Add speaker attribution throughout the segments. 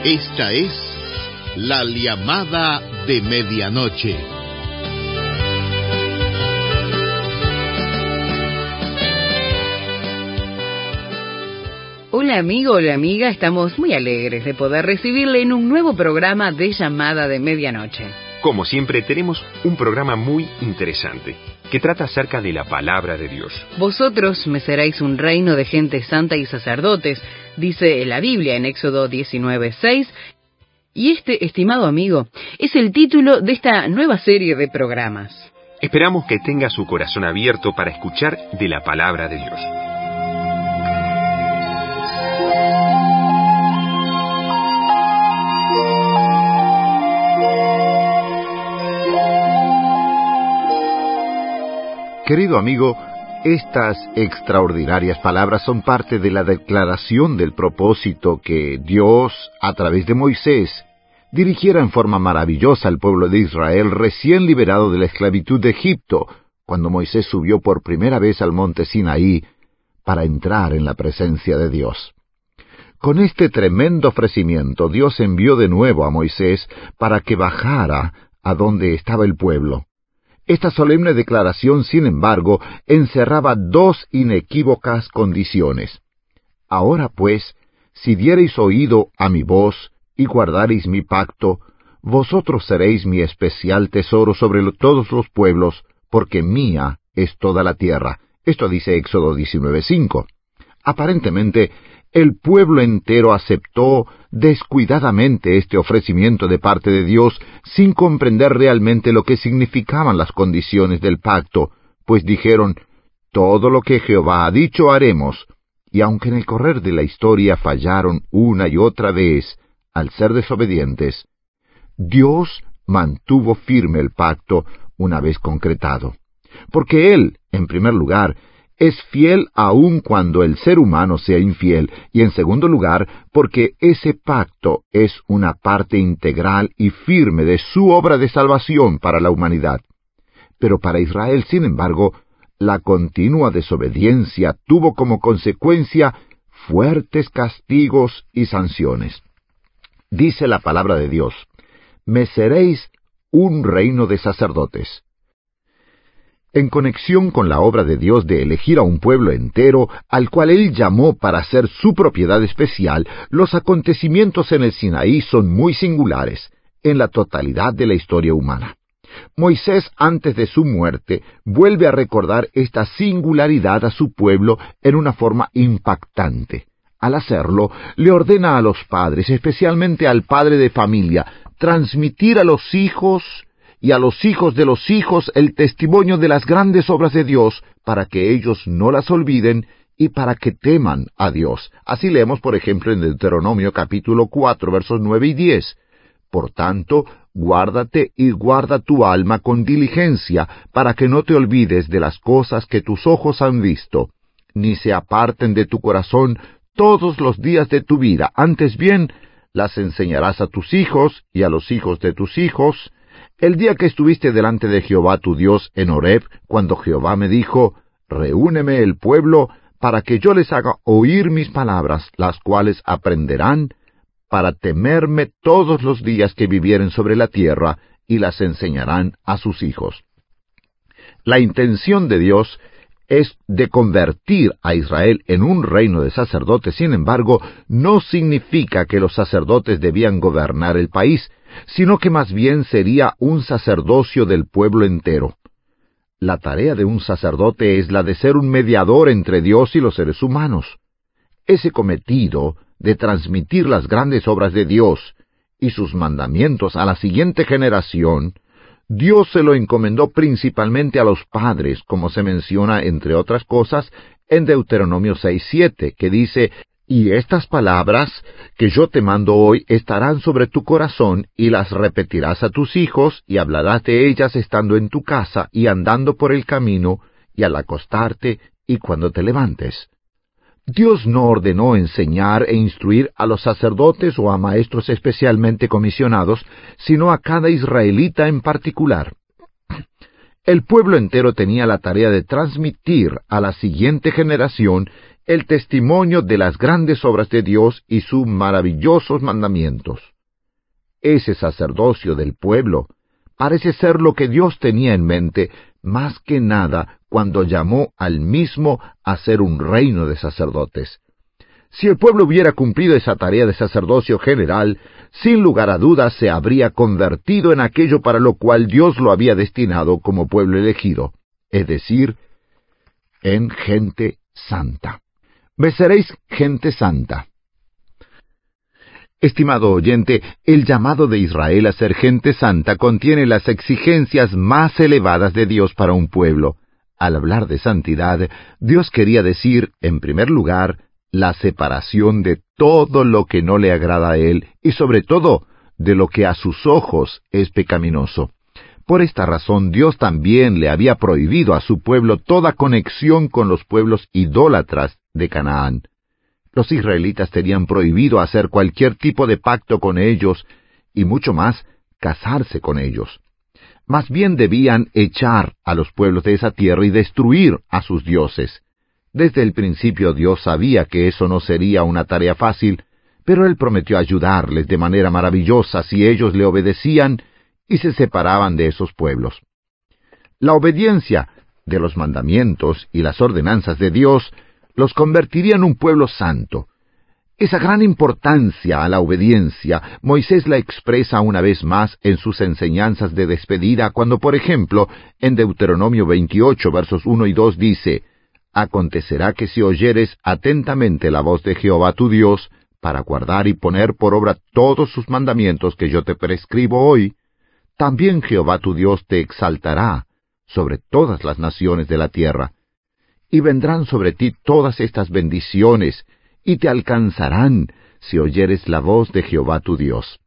Speaker 1: Esta es la llamada de medianoche.
Speaker 2: Hola amigo, hola amiga, estamos muy alegres de poder recibirle en un nuevo programa de Llamada de Medianoche.
Speaker 3: Como siempre, tenemos un programa muy interesante, que trata acerca de la palabra de Dios.
Speaker 2: Vosotros me seréis un reino de gente santa y sacerdotes, dice la Biblia en Éxodo 19:6. Y este, estimado amigo, es el título de esta nueva serie de programas.
Speaker 3: Esperamos que tenga su corazón abierto para escuchar de la palabra de Dios.
Speaker 4: Querido amigo, estas extraordinarias palabras son parte de la declaración del propósito que Dios, a través de Moisés, dirigiera en forma maravillosa al pueblo de Israel recién liberado de la esclavitud de Egipto, cuando Moisés subió por primera vez al monte Sinaí para entrar en la presencia de Dios. Con este tremendo ofrecimiento, Dios envió de nuevo a Moisés para que bajara a donde estaba el pueblo. Esta solemne declaración, sin embargo, encerraba dos inequívocas condiciones. Ahora pues, si diereis oído a mi voz y guardareis mi pacto, vosotros seréis mi especial tesoro sobre todos los pueblos, porque mía es toda la tierra. Esto dice Éxodo 19:5. Aparentemente, el pueblo entero aceptó descuidadamente este ofrecimiento de parte de Dios sin comprender realmente lo que significaban las condiciones del pacto, pues dijeron, todo lo que Jehová ha dicho haremos, y aunque en el correr de la historia fallaron una y otra vez al ser desobedientes, Dios mantuvo firme el pacto una vez concretado, porque Él, en primer lugar, es fiel aun cuando el ser humano sea infiel, y en segundo lugar, porque ese pacto es una parte integral y firme de su obra de salvación para la humanidad. Pero para Israel, sin embargo, la continua desobediencia tuvo como consecuencia fuertes castigos y sanciones. Dice la palabra de Dios, «Me seréis un reino de sacerdotes». En conexión con la obra de Dios de elegir a un pueblo entero, al cual Él llamó para ser su propiedad especial, los acontecimientos en el Sinaí son muy singulares, en la totalidad de la historia humana. Moisés, antes de su muerte, vuelve a recordar esta singularidad a su pueblo en una forma impactante. Al hacerlo, le ordena a los padres, especialmente al padre de familia, transmitir a los hijos y a los hijos de los hijos el testimonio de las grandes obras de Dios, para que ellos no las olviden y para que teman a Dios. Así leemos, por ejemplo, en Deuteronomio capítulo 4, versos 9 y 10. Por tanto, guárdate y guarda tu alma con diligencia, para que no te olvides de las cosas que tus ojos han visto, ni se aparten de tu corazón todos los días de tu vida. Antes bien, las enseñarás a tus hijos y a los hijos de tus hijos, el día que estuviste delante de Jehová tu Dios en Horeb, cuando Jehová me dijo, reúneme el pueblo, para que yo les haga oír mis palabras, las cuales aprenderán, para temerme todos los días que vivieren sobre la tierra, y las enseñarán a sus hijos. La intención de Dios es de convertir a Israel en un reino de sacerdotes. Sin embargo, no significa que los sacerdotes debían gobernar el país, sino que más bien sería un sacerdocio del pueblo entero. La tarea de un sacerdote es la de ser un mediador entre Dios y los seres humanos. Ese cometido de transmitir las grandes obras de Dios y sus mandamientos a la siguiente generación, Dios se lo encomendó principalmente a los padres, como se menciona, entre otras cosas, en Deuteronomio 6:7, que dice, «Y estas palabras que yo te mando hoy estarán sobre tu corazón, y las repetirás a tus hijos, y hablarás de ellas estando en tu casa, y andando por el camino, y al acostarte, y cuando te levantes». Dios no ordenó enseñar e instruir a los sacerdotes o a maestros especialmente comisionados, sino a cada israelita en particular. El pueblo entero tenía la tarea de transmitir a la siguiente generación el testimonio de las grandes obras de Dios y sus maravillosos mandamientos. Ese sacerdocio del pueblo parece ser lo que Dios tenía en mente más que nada cuando llamó al mismo a ser un reino de sacerdotes. Si el pueblo hubiera cumplido esa tarea de sacerdocio general, sin lugar a dudas se habría convertido en aquello para lo cual Dios lo había destinado como pueblo elegido, es decir, en gente santa. Me seréis gente santa. Estimado oyente, el llamado de Israel a ser gente santa contiene las exigencias más elevadas de Dios para un pueblo. Al hablar de santidad, Dios quería decir, en primer lugar, la separación de todo lo que no le agrada a Él y sobre todo de lo que a sus ojos es pecaminoso. Por esta razón Dios también le había prohibido a su pueblo toda conexión con los pueblos idólatras de Canaán. Los israelitas tenían prohibido hacer cualquier tipo de pacto con ellos y mucho más casarse con ellos. Más bien debían echar a los pueblos de esa tierra y destruir a sus dioses. Desde el principio Dios sabía que eso no sería una tarea fácil, pero Él prometió ayudarles de manera maravillosa si ellos le obedecían y se separaban de esos pueblos. La obediencia de los mandamientos y las ordenanzas de Dios los convertiría en un pueblo santo. Esa gran importancia a la obediencia, Moisés la expresa una vez más en sus enseñanzas de despedida, cuando, por ejemplo, en Deuteronomio 28, versos 1 y 2 dice: «Acontecerá que si oyeres atentamente la voz de Jehová tu Dios, para guardar y poner por obra todos sus mandamientos que yo te prescribo hoy, también Jehová tu Dios te exaltará sobre todas las naciones de la tierra. Y vendrán sobre ti todas estas bendiciones, y te alcanzarán si oyeres la voz de Jehová tu Dios».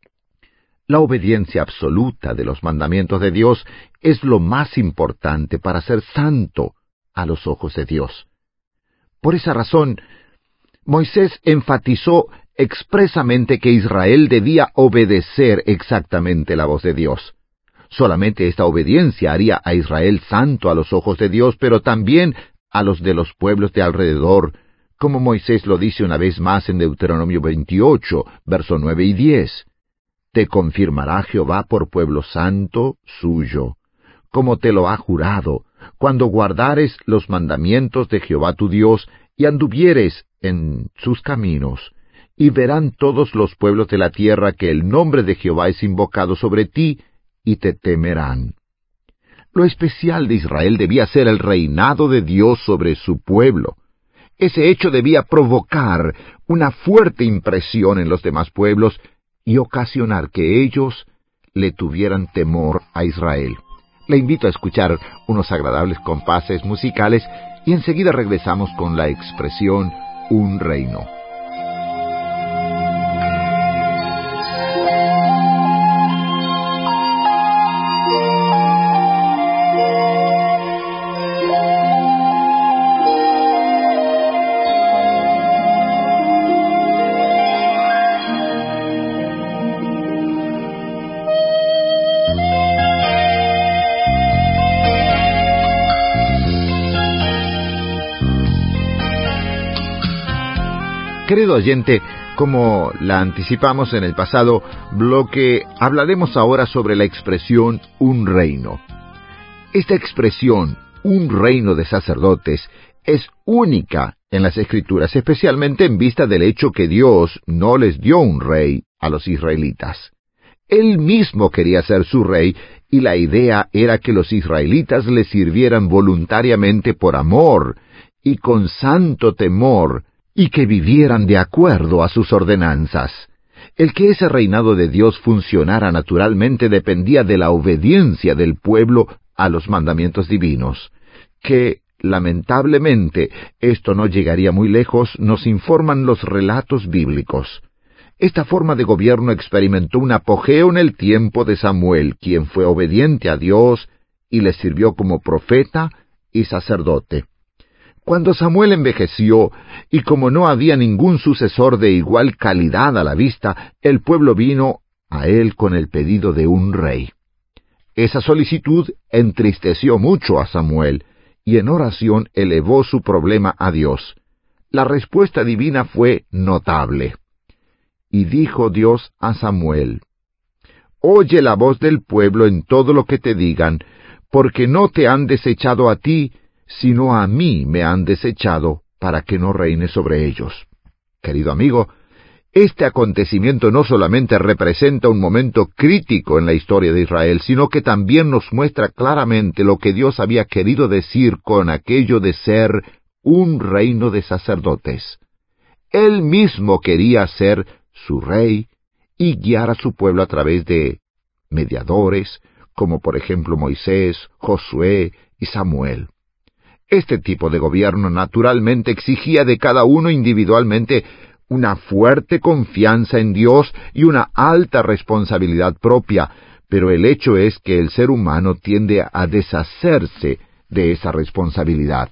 Speaker 4: La obediencia absoluta de los mandamientos de Dios es lo más importante para ser santo a los ojos de Dios. Por esa razón, Moisés enfatizó expresamente que Israel debía obedecer exactamente la voz de Dios. Solamente esta obediencia haría a Israel santo a los ojos de Dios, pero también a los de los pueblos de alrededor, como Moisés lo dice una vez más en Deuteronomio 28, verso 9 y 10. «Te confirmará Jehová por pueblo santo suyo, como te lo ha jurado, cuando guardares los mandamientos de Jehová tu Dios y anduvieres en sus caminos, y verán todos los pueblos de la tierra que el nombre de Jehová es invocado sobre ti, y te temerán». Lo especial de Israel debía ser el reinado de Dios sobre su pueblo. Ese hecho debía provocar una fuerte impresión en los demás pueblos y ocasionar que ellos le tuvieran temor a Israel. Le invito a escuchar unos agradables compases musicales y enseguida regresamos con la expresión un reino. Querido oyente, como la anticipamos en el pasado bloque, hablaremos ahora sobre la expresión un reino. Esta expresión, un reino de sacerdotes, es única en las Escrituras, especialmente en vista del hecho que Dios no les dio un rey a los israelitas. Él mismo quería ser su rey, y la idea era que los israelitas le sirvieran voluntariamente por amor y con santo temor, y que vivieran de acuerdo a sus ordenanzas. El que ese reinado de Dios funcionara naturalmente dependía de la obediencia del pueblo a los mandamientos divinos, que, lamentablemente, esto no llegaría muy lejos, nos informan los relatos bíblicos. Esta forma de gobierno experimentó un apogeo en el tiempo de Samuel, quien fue obediente a Dios y le sirvió como profeta y sacerdote. Cuando Samuel envejeció, y como no había ningún sucesor de igual calidad a la vista, el pueblo vino a él con el pedido de un rey. Esa solicitud entristeció mucho a Samuel, y en oración elevó su problema a Dios. la respuesta divina fue notable. Y dijo Dios a Samuel: Oye la voz del pueblo en todo lo que te digan, porque no te han desechado a ti, sino a mí me han desechado, para que no reine sobre ellos. Querido amigo, este acontecimiento no solamente representa un momento crítico en la historia de Israel, sino que también nos muestra claramente lo que Dios había querido decir con aquello de ser un reino de sacerdotes. Él mismo quería ser su rey y guiar a su pueblo a través de mediadores, como por ejemplo Moisés, Josué y Samuel. Este tipo de gobierno naturalmente exigía de cada uno individualmente una fuerte confianza en Dios y una alta responsabilidad propia, pero el hecho es que el ser humano tiende a deshacerse de esa responsabilidad.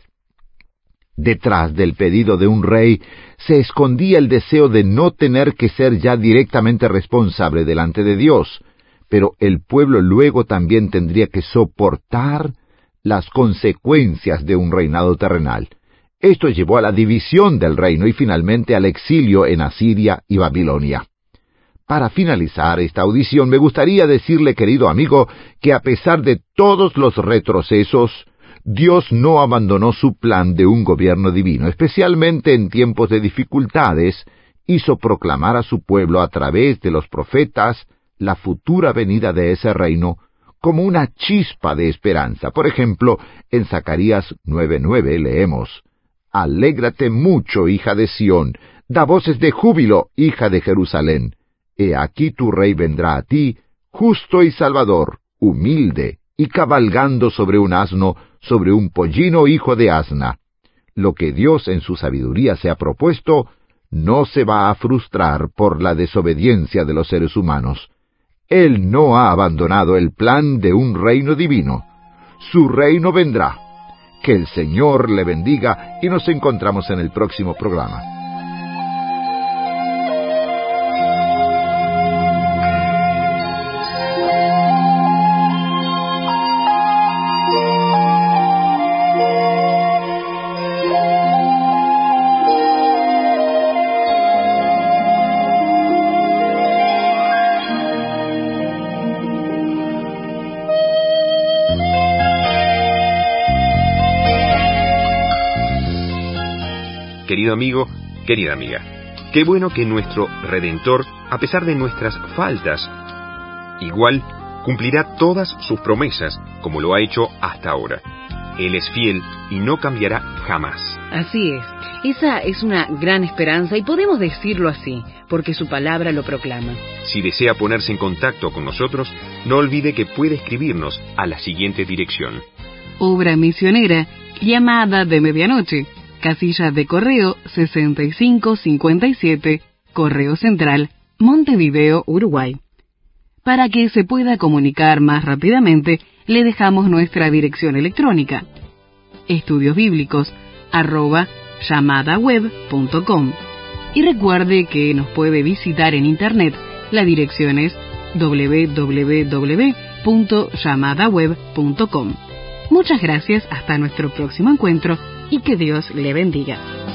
Speaker 4: Detrás del pedido de un rey se escondía el deseo de no tener que ser ya directamente responsable delante de Dios, pero el pueblo luego también tendría que soportar las consecuencias de un reinado terrenal. Esto llevó a la división del reino y finalmente al exilio en Asiria y Babilonia. Para finalizar esta audición, me gustaría decirle, querido amigo, que a pesar de todos los retrocesos, Dios no abandonó su plan de un gobierno divino, especialmente en tiempos de dificultades. Hizo proclamar a su pueblo a través de los profetas la futura venida de ese reino como una chispa de esperanza. Por ejemplo, en Zacarías 9:9 leemos: Alégrate mucho, hija de Sión, da voces de júbilo, hija de Jerusalén. He aquí tu rey vendrá a ti, justo y salvador, humilde, y cabalgando sobre un asno, sobre un pollino hijo de asna. Lo que Dios en su sabiduría se ha propuesto, no se va a frustrar por la desobediencia de los seres humanos. Él no ha abandonado el plan de un reino divino. Su reino vendrá. Que el Señor le bendiga y nos encontramos en el próximo programa.
Speaker 3: Querido amigo, querida amiga, qué bueno que nuestro Redentor, a pesar de nuestras faltas, igual cumplirá todas sus promesas como lo ha hecho hasta ahora. Él es fiel y no cambiará jamás.
Speaker 2: Así es. Esa es una gran esperanza y podemos decirlo así, porque su palabra lo proclama.
Speaker 3: Si desea ponerse en contacto con nosotros, no olvide que puede escribirnos a la siguiente dirección:
Speaker 2: Obra Misionera, Llamada de Medianoche, Casilla de Correo 6557, Correo Central, Montevideo, Uruguay. Para que se pueda comunicar más rápidamente, le dejamos nuestra dirección electrónica: estudiosbiblicos@llamadaweb.com. Y recuerde que nos puede visitar en internet. La dirección es www.llamadaweb.com. Muchas gracias, hasta nuestro próximo encuentro y que Dios le bendiga.